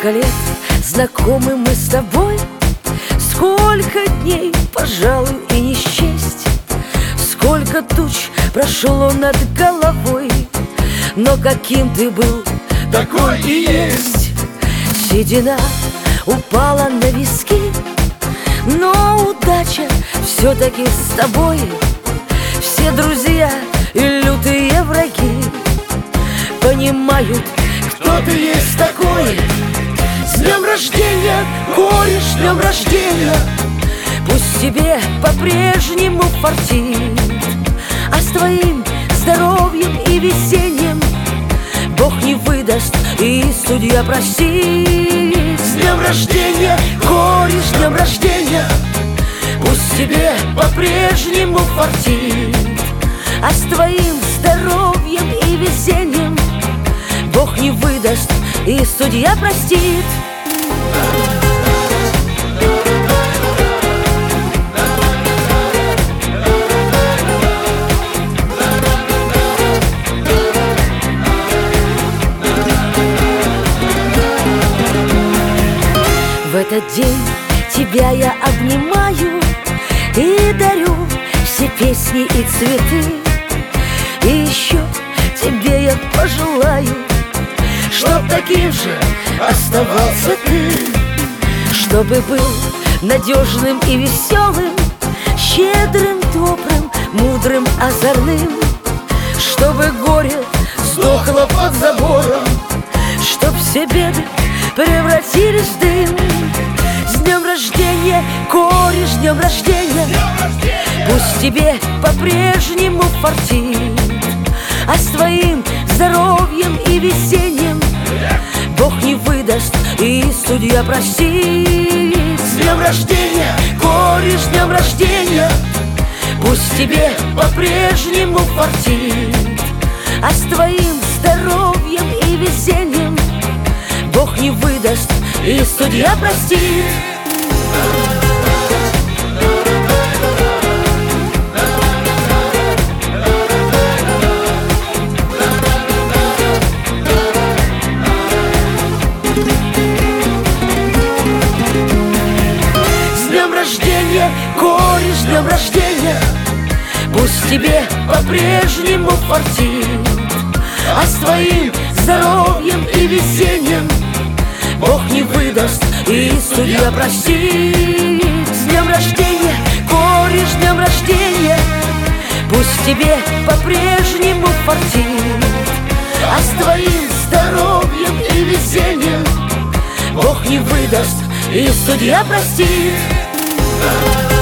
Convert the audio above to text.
Сколько лет знакомы мы с тобой, сколько дней, пожалуй, и не счесть. Сколько туч прошло над головой, но каким ты был, такой и есть. Седина упала на виски, но удача все-таки с тобой. Все друзья и лютые враги понимают, кто ты есть такой. С днем рождения, кореш, с днем рождения! Пусть тебе по-прежнему фартит, а с твоим здоровьем и везением Бог не выдаст и судья простит. С днем рождения, кореш, с днем рождения! Пусть тебе по-прежнему фартит, а с твоим здоровьем и везением Бог не выдаст и судья простит. В этот день тебя я обнимаю и дарю все песни и цветы. И еще тебе я пожелаю, чтоб таким же оставался ты, чтобы был надежным и веселым, щедрым, добрым, мудрым, озорным, чтобы горе сдохло под забором, чтоб все беды превратились в дым. С днем рождения, кореш, с днем рождения! Пусть тебе по-прежнему фартит, а с твоим здоровьем и везением Бог не выдаст и судья простит. С днем рождения, кореш, с днем рождения! Пусть тебе по-прежнему фартит, а с твоим здоровьем и везением Бог не выдаст и судья простит. С днем рождения, кореш, с днем рождения! Пусть тебе по-прежнему фартит, а с твоим здоровьем и везением Бог не выдаст и судья простит. С днем рождения, кореш, с днем рождения! Пусть тебе по-прежнему фартит, а с твоим здоровьем и везением Бог не выдаст и судья простит.